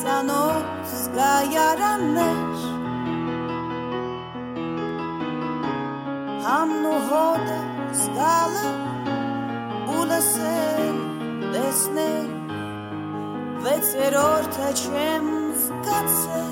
սրանով զգայարաններ Համն ու հոդը զգալը ու լսել տեսնել Վեցերորդը չեմ զգացել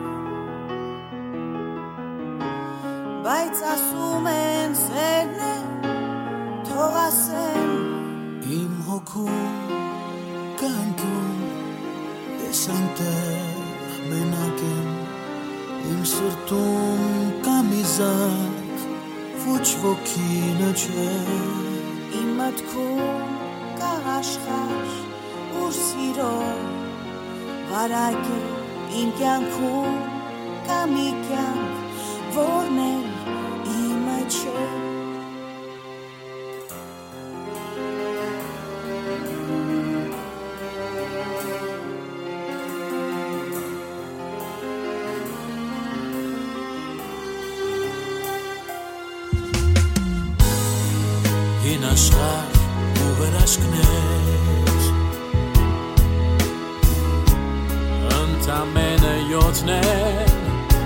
Բայց ասում են սերն է թող ասեն Իմ հոգում կանքում Ես այնտեղ մենակ եմ Իմ սրտում կամիզակ Ոչ ոգինը չէ Իմ մտքում կա աշխարհ Ուր սիրով վարակ է Իմ կյանքում կա մի կյանք Որն էլ իմը չէ Հին աշխարհ ու վրաշքներ Ընդամենը յոթներ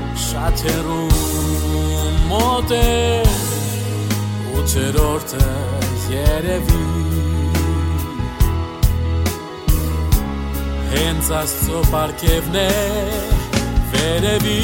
Շատերում մոտ է Ութերորդը երևի Հենց Աստծո պարգևն է վերևի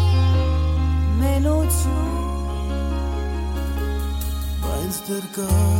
Բայց դեռ կա